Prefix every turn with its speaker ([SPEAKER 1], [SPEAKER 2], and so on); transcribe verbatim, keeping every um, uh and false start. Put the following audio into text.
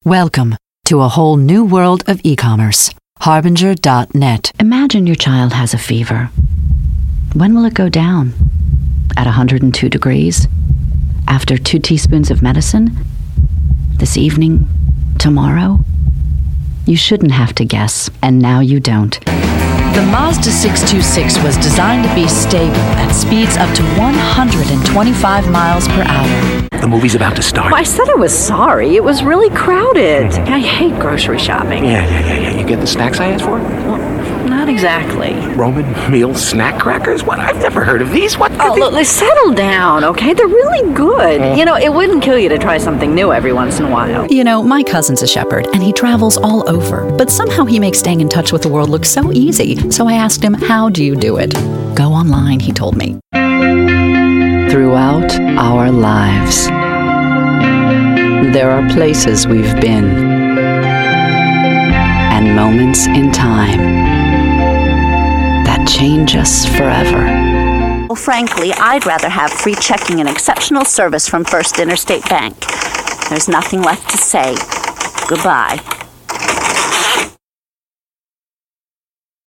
[SPEAKER 1] Welcome to a whole new world of e-commerce. Harbinger dot net.
[SPEAKER 2] Imagine your child has a fever. When will it go down? At one hundred two degrees? After two teaspoons of medicine? This evening? Tomorrow? You shouldn't have to guess, and now you don't.
[SPEAKER 1] The Mazda six two six was designed to be stable at speeds up to one hundred twenty-five miles per hour.
[SPEAKER 3] The movie's about to start.
[SPEAKER 4] Well, I said I was sorry. It was really crowded. Mm-hmm. I hate grocery shopping.
[SPEAKER 3] Yeah, yeah, yeah, yeah. You get the snacks I asked for?
[SPEAKER 4] Well, not exactly.
[SPEAKER 3] Roman meal snack crackers? What? I've never heard of these. What?
[SPEAKER 4] Oh, look, look, settle down, okay? They're really good. Mm. You know, it wouldn't kill you to try something new every once in a while.
[SPEAKER 5] You know, my cousin's a shepherd, and he travels all over. But somehow he makes staying in touch with the world look so easy. So I asked him, how do you do it? Go online, he told me.
[SPEAKER 2] Throughout our lives, there are places we've been and moments in time that change us forever.
[SPEAKER 6] Well, frankly, I'd rather have free checking and exceptional service from First Interstate Bank. There's nothing left to say. Goodbye.